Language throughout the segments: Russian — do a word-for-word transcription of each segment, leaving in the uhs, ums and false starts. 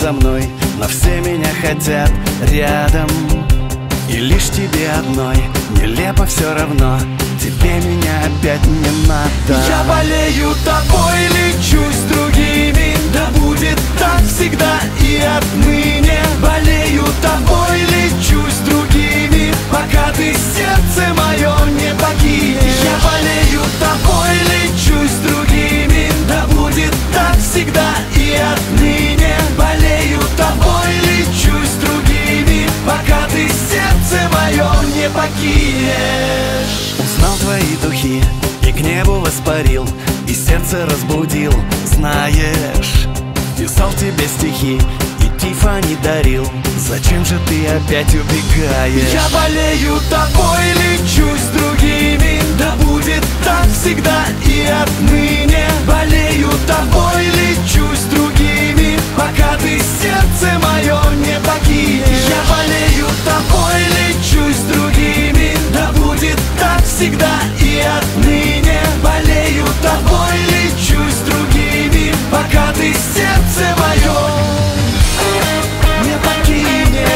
со мной, но все меня хотят рядом. И лишь тебе одной нелепо все равно, тебе меня опять не надо. Я болею тобой, лечу с другими, да будет так всегда и отныне. Болею тобой, лечу с другими, пока ты сердце мое не покинешь. Я болею тобой, лечу с другими, да будет так всегда и отныне. Болею тобой, лечу с другими, пока ты сердце мое не покинешь. Узнал твои духи и к небу воспарил, и сердце разбудил, знаешь. Писал тебе стихи и Тиффани дарил, зачем же ты опять убегаешь? Я болею тобой, лечу с другими, да будет так всегда и отныне. Болею тобой, лечу с другими, пока ты сердце мое не покинешь. Я болею тобой, лечу с другими, да будет так всегда и отныне. Болею тобой, лечу с другими, пока ты сердце мое не покинешь.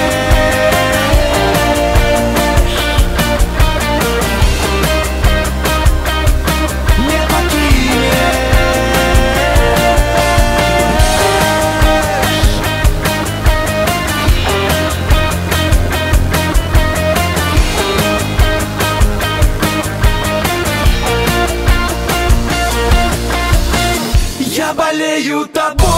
Не покинешь. Я болею тобой.